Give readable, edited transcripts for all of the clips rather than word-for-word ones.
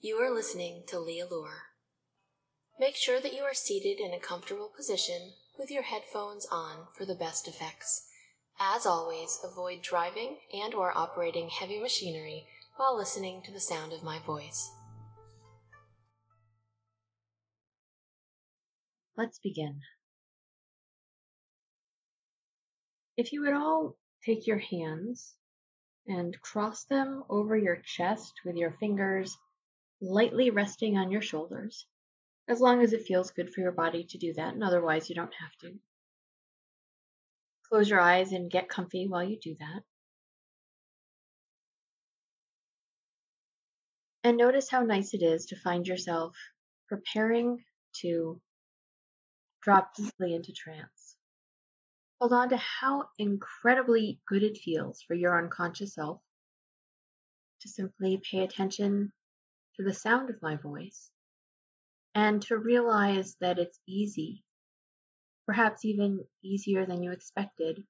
You are listening to Leah Lure. Make sure that you are seated in a comfortable position with your headphones on for the best effects. As always, avoid driving and/or operating heavy machinery while listening to the sound of my voice. Let's begin. If you would all take your hands and cross them over your chest with your fingers lightly resting on your shoulders, as long as it feels good for your body to do that, and otherwise you don't have to. Close your eyes and get comfy while you do that. And notice how nice it is to find yourself preparing to drop deeply into trance. Hold on to how incredibly good it feels for your unconscious self to simply pay attention to the sound of my voice and to realize that it's easy, perhaps even easier than you expected,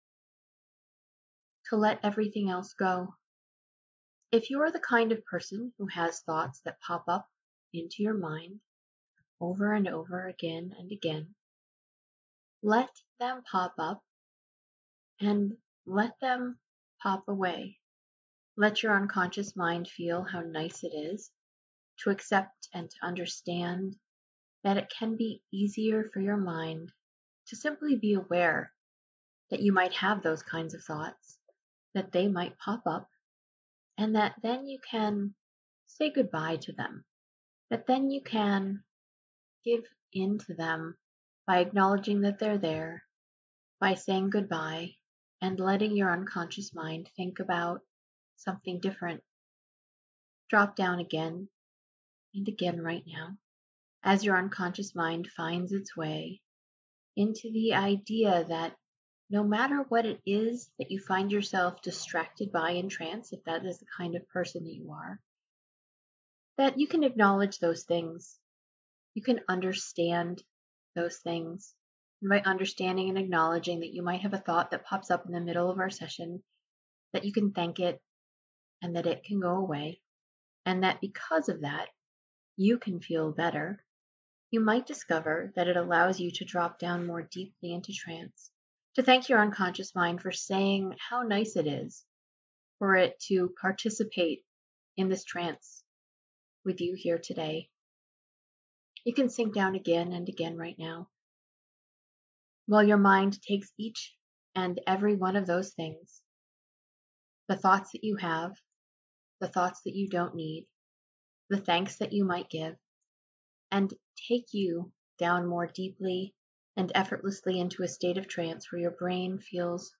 to let everything else go. If you are the kind of person who has thoughts that pop up into your mind over and over again and again, let them pop up and let them pop away. Let your unconscious mind feel how nice it is to accept and to understand that it can be easier for your mind to simply be aware that you might have those kinds of thoughts, that they might pop up, and that then you can say goodbye to them, that then you can give in to them by acknowledging that they're there, by saying goodbye, and letting your unconscious mind think about something different. Drop down again and again right now as your unconscious mind finds its way into the idea that no matter what it is that you find yourself distracted by in trance, if that is the kind of person that you are, that you can acknowledge those things. You can understand those things. And by understanding and acknowledging that you might have a thought that pops up in the middle of our session, that you can thank it and that it can go away, and that because of that, you can feel better, you might discover that it allows you to drop down more deeply into trance, to thank your unconscious mind for saying how nice it is for it to participate in this trance with you here today. You can sink down again and again right now, while your mind takes each and every one of those things, the thoughts that you have, the thoughts that you don't need, the thanks that you might give, and take you down more deeply and effortlessly into a state of trance where your brain feels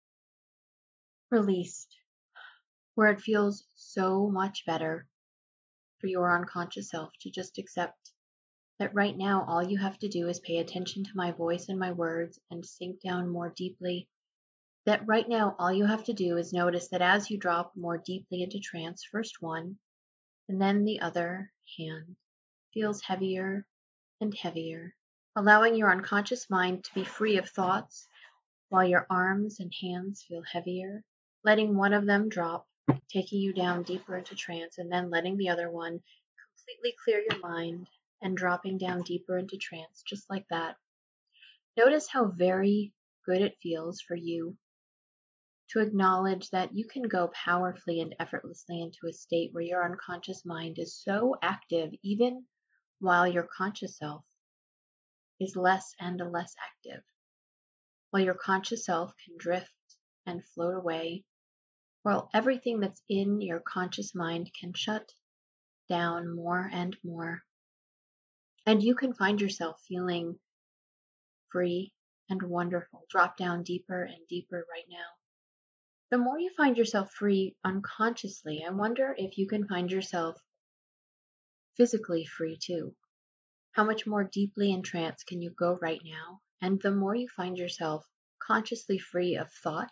released, where it feels so much better for your unconscious self to just accept that right now all you have to do is pay attention to my voice and my words and sink down more deeply. That right now all you have to do is notice that as you drop more deeply into trance, first one and then the other hand feels heavier and heavier, allowing your unconscious mind to be free of thoughts while your arms and hands feel heavier, letting one of them drop, taking you down deeper into trance, and then letting the other one completely clear your mind and dropping down deeper into trance, just like that. Notice how very good it feels for you to acknowledge that you can go powerfully and effortlessly into a state where your unconscious mind is so active, even while your conscious self is less and less active, while your conscious self can drift and float away, while everything that's in your conscious mind can shut down more and more. And you can find yourself feeling free and wonderful. Drop down deeper and deeper right now. The more you find yourself free unconsciously, I wonder if you can find yourself physically free too. How much more deeply in trance can you go right now? And the more you find yourself consciously free of thought,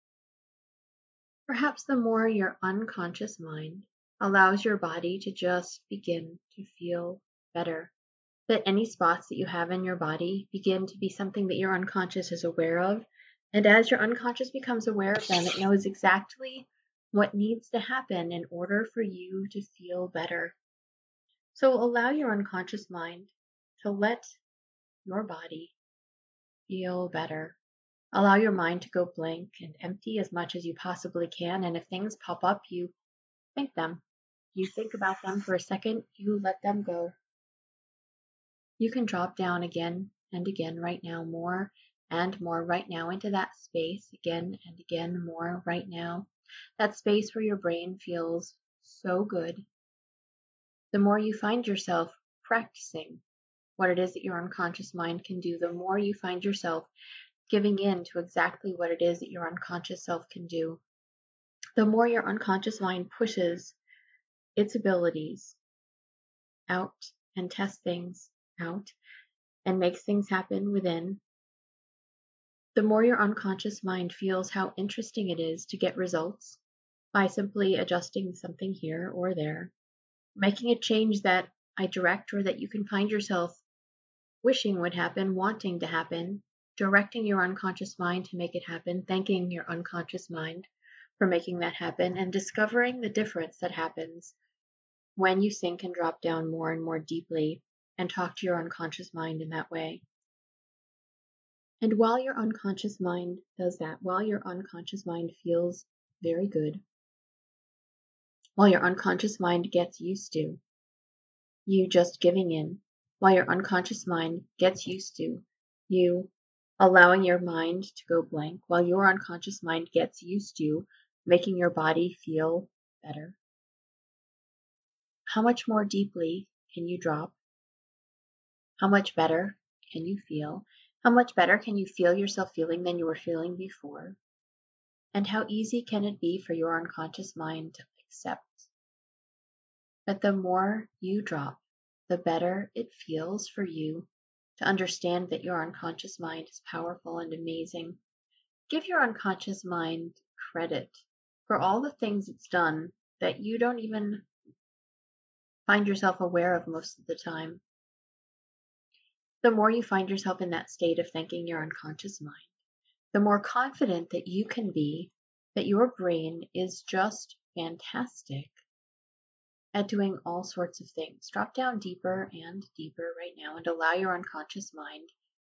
perhaps the more your unconscious mind allows your body to just begin to feel better. That any spots that you have in your body begin to be something that your unconscious is aware of. And as your unconscious becomes aware of them, it knows exactly what needs to happen in order for you to feel better. So allow your unconscious mind to let your body feel better. Allow your mind to go blank and empty as much as you possibly can. And if things pop up, you think them. You think about them for a second, you let them go. You can drop down again and again right now, more and more right now into that space, again and again, more right now. That space where your brain feels so good. The more you find yourself practicing what it is that your unconscious mind can do, the more you find yourself giving in to exactly what it is that your unconscious self can do, the more your unconscious mind pushes its abilities out and tests things out and makes things happen within, the more your unconscious mind feels how interesting it is to get results by simply adjusting something here or there, making a change that I direct or that you can find yourself wishing would happen, wanting to happen, directing your unconscious mind to make it happen, thanking your unconscious mind for making that happen, and discovering the difference that happens when you sink and drop down more and more deeply and talk to your unconscious mind in that way. And while your unconscious mind does that, while your unconscious mind feels very good, while your unconscious mind gets used to you just giving in, while your unconscious mind gets used to you allowing your mind to go blank, while your unconscious mind gets used to making your body feel better, how much more deeply can you drop? How much better can you feel? How much better can you feel yourself feeling than you were feeling before? And how easy can it be for your unconscious mind to accept that the more you drop, the better it feels for you to understand that your unconscious mind is powerful and amazing. Give your unconscious mind credit for all the things it's done that you don't even find yourself aware of most of the time. The more you find yourself in that state of thanking your unconscious mind, the more confident that you can be that your brain is just fantastic at doing all sorts of things. Drop down deeper and deeper right now and allow your unconscious mind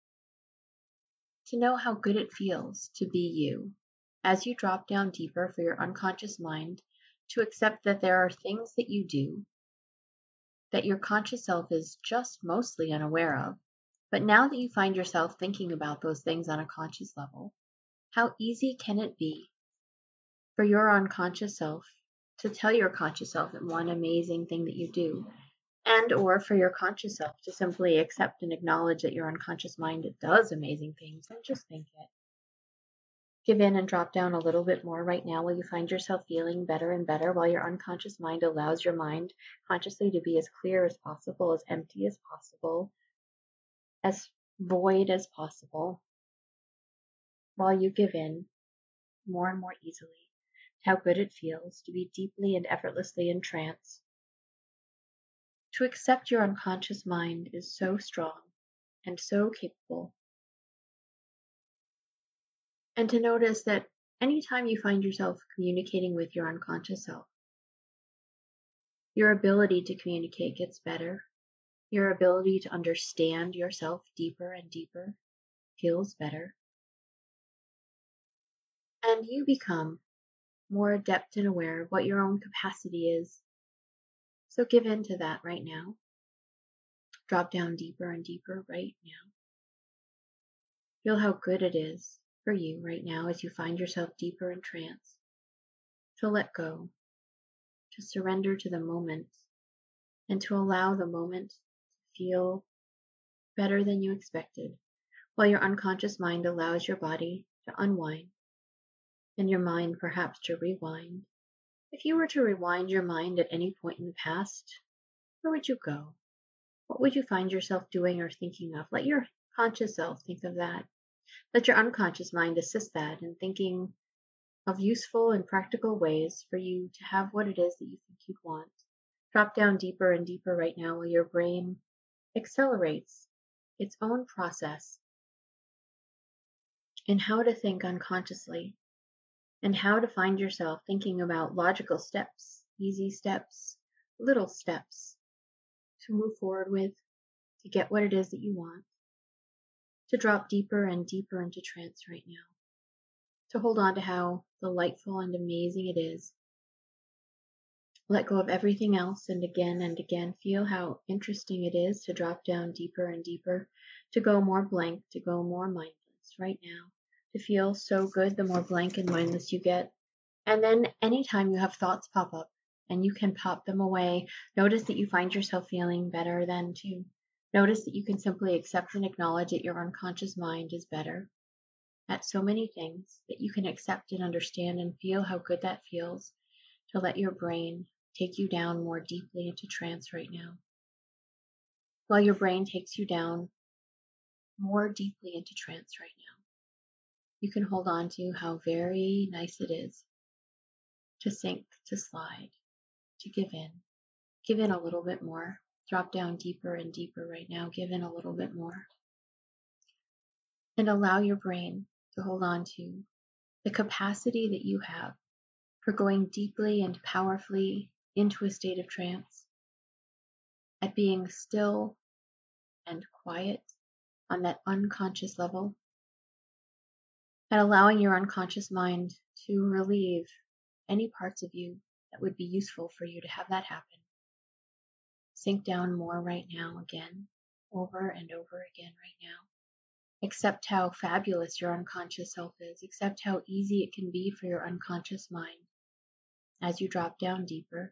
to know how good it feels to be you. As you drop down deeper, for your unconscious mind to accept that there are things that you do that your conscious self is just mostly unaware of. But now that you find yourself thinking about those things on a conscious level, how easy can it be for your unconscious self to tell your conscious self that one amazing thing that you do, and or for your conscious self to simply accept and acknowledge that your unconscious mind does amazing things and just think it. Give in and drop down a little bit more right now while you find yourself feeling better and better, while your unconscious mind allows your mind consciously to be as clear as possible, as empty as possible, as void as possible, while you give in more and more easily to how good it feels to be deeply and effortlessly in trance. To accept your unconscious mind is so strong and so capable. And to notice that anytime you find yourself communicating with your unconscious self, your ability to communicate gets better. Your ability to understand yourself deeper and deeper feels better. And you become more adept and aware of what your own capacity is. So give in to that right now. Drop down deeper and deeper right now. Feel how good it is for you right now as you find yourself deeper in trance. To let go, to surrender to the moment, and to allow the moment to feel better than you expected, while your unconscious mind allows your body to unwind and your mind perhaps to rewind. If you were to rewind your mind at any point in the past, where would you go? What would you find yourself doing or thinking of? Let your conscious self think of that. Let your unconscious mind assist that in thinking of useful and practical ways for you to have what it is that you think you'd want. Drop down deeper and deeper right now while your brain accelerates its own process in how to think unconsciously and how to find yourself thinking about logical steps, easy steps, little steps to move forward with, to get what it is that you want, to drop deeper and deeper into trance right now, to hold on to how delightful and amazing it is. Let go of everything else and again feel how interesting it is to drop down deeper and deeper, to go more blank, to go more mindless right now, to feel so good the more blank and mindless you get. And then anytime you have thoughts pop up and you can pop them away, notice that you find yourself feeling better then too. Notice that you can simply accept and acknowledge that your unconscious mind is better at so many things, that you can accept and understand and feel how good that feels to let your brain take you down more deeply into trance right now. While your brain takes you down more deeply into trance right now, you can hold on to how very nice it is to sink, to slide, to give in a little bit more, drop down deeper and deeper right now, give in a little bit more, and allow your brain to hold on to the capacity that you have for going deeply and powerfully into a state of trance, at being still and quiet on that unconscious level, at allowing your unconscious mind to relieve any parts of you that would be useful for you to have that happen. Sink down more right now again, over and over again right now. Accept how fabulous your unconscious self is. Accept how easy it can be for your unconscious mind as you drop down deeper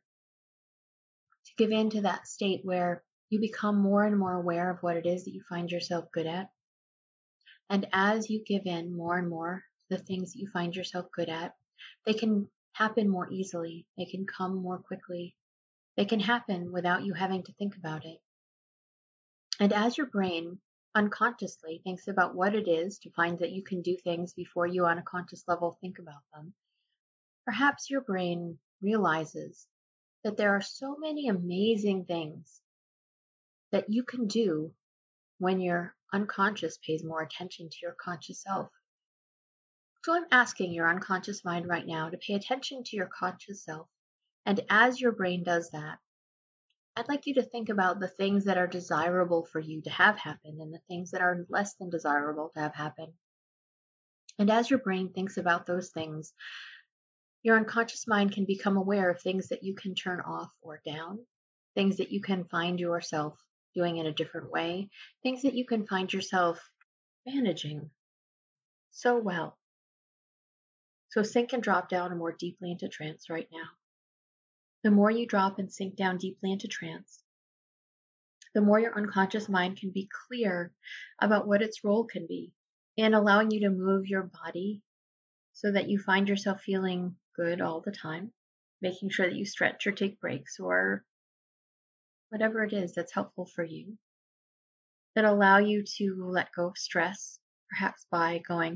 to give in to that state where you become more and more aware of what it is that you find yourself good at. And as you give in more and more to the things that you find yourself good at, they can happen more easily. They can come more quickly. They can happen without you having to think about it. And as your brain unconsciously thinks about what it is to find that you can do things before you on a conscious level think about them, perhaps your brain realizes that there are so many amazing things that you can do when your unconscious pays more attention to your conscious self. So I'm asking your unconscious mind right now to pay attention to your conscious self. And as your brain does that, I'd like you to think about the things that are desirable for you to have happen and the things that are less than desirable to have happen. And as your brain thinks about those things, your unconscious mind can become aware of things that you can turn off or down, things that you can find yourself doing in a different way, things that you can find yourself managing so well. So sink and drop down more deeply into trance right now. The more you drop and sink down deeply into trance, the more your unconscious mind can be clear about what its role can be in allowing you to move your body so that you find yourself feeling good all the time, making sure that you stretch or take breaks or whatever it is that's helpful for you, that allow you to let go of stress, perhaps by going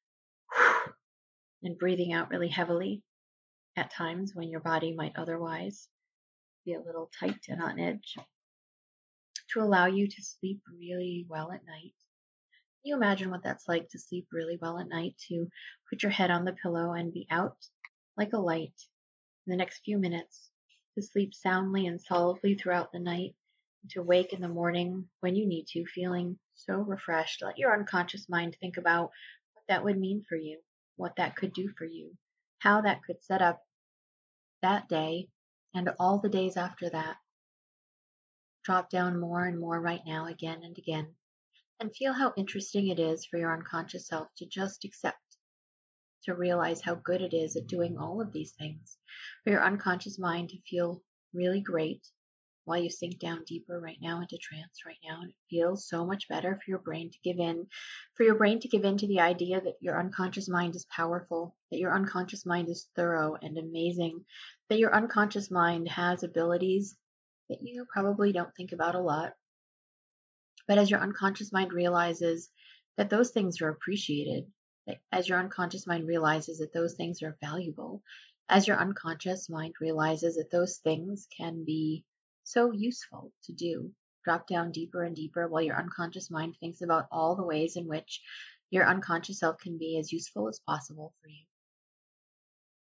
and breathing out really heavily at times when your body might otherwise be a little tight and on edge, to allow you to sleep really well at night. Can you imagine what that's like to sleep really well at night, to put your head on the pillow and be out like a light in the next few minutes, to sleep soundly and solidly throughout the night, and to wake in the morning when you need to, feeling so refreshed? Let your unconscious mind think about what that would mean for you, what that could do for you, how that could set up that day and all the days after that. Drop down more and more right now, again and again, and feel how interesting it is for your unconscious self to just accept, to realize how good it is at doing all of these things, for your unconscious mind to feel really great while you sink down deeper right now into trance right now. And it feels so much better for your brain to give in, to the idea that your unconscious mind is powerful, that your unconscious mind is thorough and amazing, that your unconscious mind has abilities that you probably don't think about a lot. But as your unconscious mind realizes that those things are appreciated, as your unconscious mind realizes that those things are valuable, as your unconscious mind realizes that those things can be so useful to do, drop down deeper and deeper while your unconscious mind thinks about all the ways in which your unconscious self can be as useful as possible for you.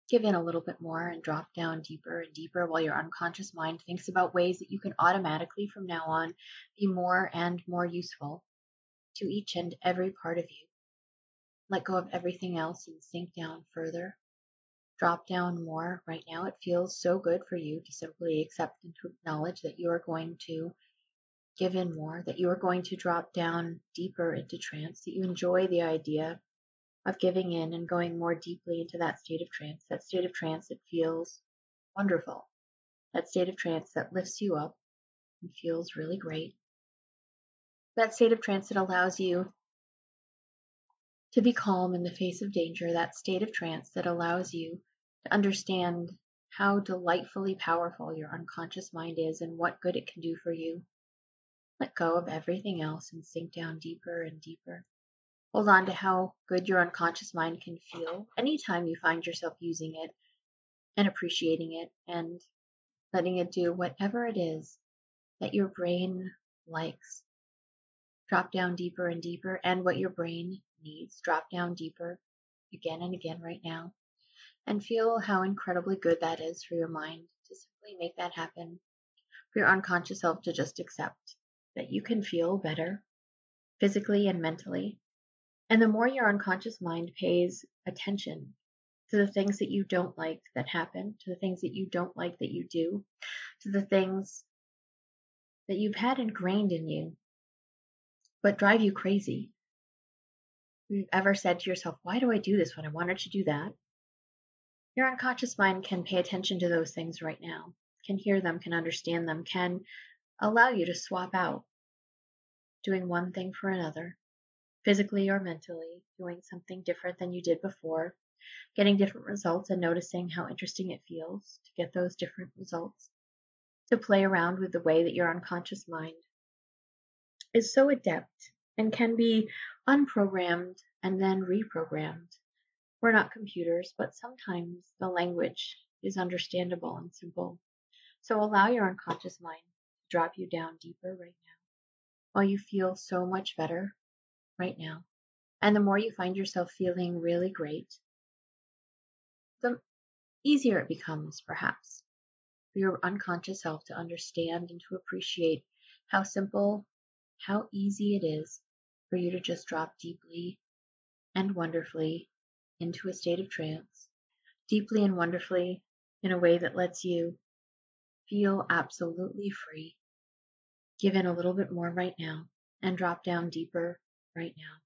Give in a little bit more and drop down deeper and deeper while your unconscious mind thinks about ways that you can automatically from now on be more and more useful to each and every part of you. Let go of everything else and sink down further. Drop down more. Right now it feels so good for you to simply accept and to acknowledge that you are going to give in more, that you are going to drop down deeper into trance, that you enjoy the idea of giving in and going more deeply into that state of trance that feels wonderful, that state of trance that lifts you up and feels really great, that state of trance that allows you to be calm in the face of danger, that state of trance that allows you to understand how delightfully powerful your unconscious mind is and what good it can do for you. Let go of everything else and sink down deeper and deeper. Hold on to how good your unconscious mind can feel anytime you find yourself using it and appreciating it and letting it do whatever it is that your brain likes. Drop down deeper and deeper, and what your brain needs. Drop down deeper again and again right now, and feel how incredibly good that is for your mind to simply make that happen, for your unconscious self to just accept that you can feel better physically and mentally. And the more your unconscious mind pays attention to the things that you don't like that happen, to the things that you don't like that you do, to the things that you've had ingrained in you but drive you crazy. Have you ever said to yourself, why do I do this when I wanted to do that? Your unconscious mind can pay attention to those things right now, can hear them, can understand them, can allow you to swap out doing one thing for another, physically or mentally, doing something different than you did before, getting different results and noticing how interesting it feels to get those different results, to play around with the way that your unconscious mind is so adept and can be unprogrammed and then reprogrammed. We're not computers, but sometimes the language is understandable and simple. So allow your unconscious mind to drop you down deeper right now while you feel so much better right now. And the more you find yourself feeling really great, the easier it becomes, perhaps, for your unconscious self to understand and to appreciate how simple, how easy it is for you to just drop deeply and wonderfully into a state of trance, deeply and wonderfully in a way that lets you feel absolutely free. Give in a little bit more right now and drop down deeper right now.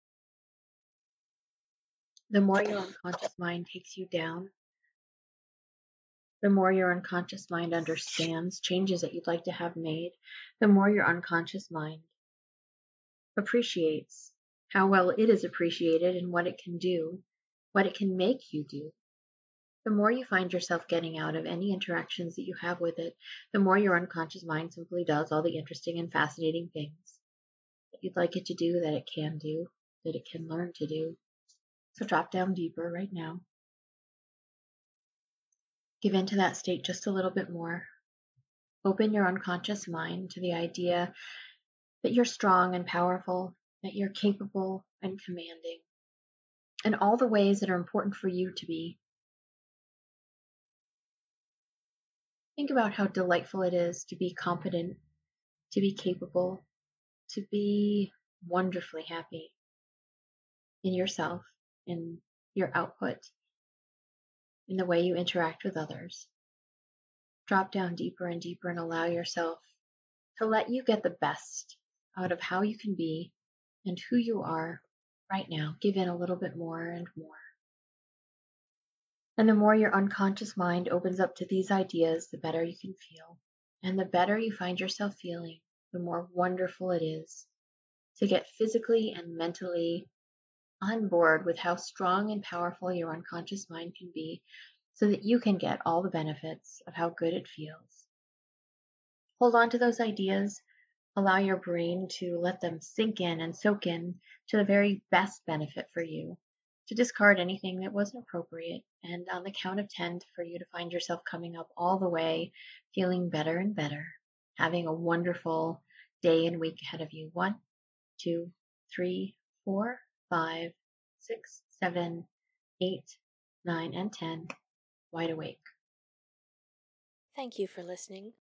The more your unconscious mind takes you down, the more your unconscious mind understands changes that you'd like to have made, the more your unconscious mind appreciates how well it is appreciated and what it can do, what it can make you do. The more you find yourself getting out of any interactions that you have with it, the more your unconscious mind simply does all the interesting and fascinating things that you'd like it to do, that it can do, that it can learn to do. So drop down deeper right now. Give into that state just a little bit more. Open your unconscious mind to the idea that you're strong and powerful, that you're capable and commanding, in all the ways that are important for you to be. Think about how delightful it is to be competent, to be capable, to be wonderfully happy in yourself, in your output, in the way you interact with others. Drop down deeper and deeper and allow yourself to let you get the best out of how you can be and who you are right now. Give in a little bit more and more. And the more your unconscious mind opens up to these ideas, the better you can feel. And the better you find yourself feeling, the more wonderful it is to get physically and mentally on board with how strong and powerful your unconscious mind can be so that you can get all the benefits of how good it feels. Hold on to those ideas. Allow your brain to let them sink in and soak in to the very best benefit for you, to discard anything that wasn't appropriate, and on the count of 10 for you to find yourself coming up all the way, feeling better and better, having a wonderful day and week ahead of you. 1, 2, 3, 4, 5, 6, 7, 8, 9, and 10. wide awake. Thank you for listening.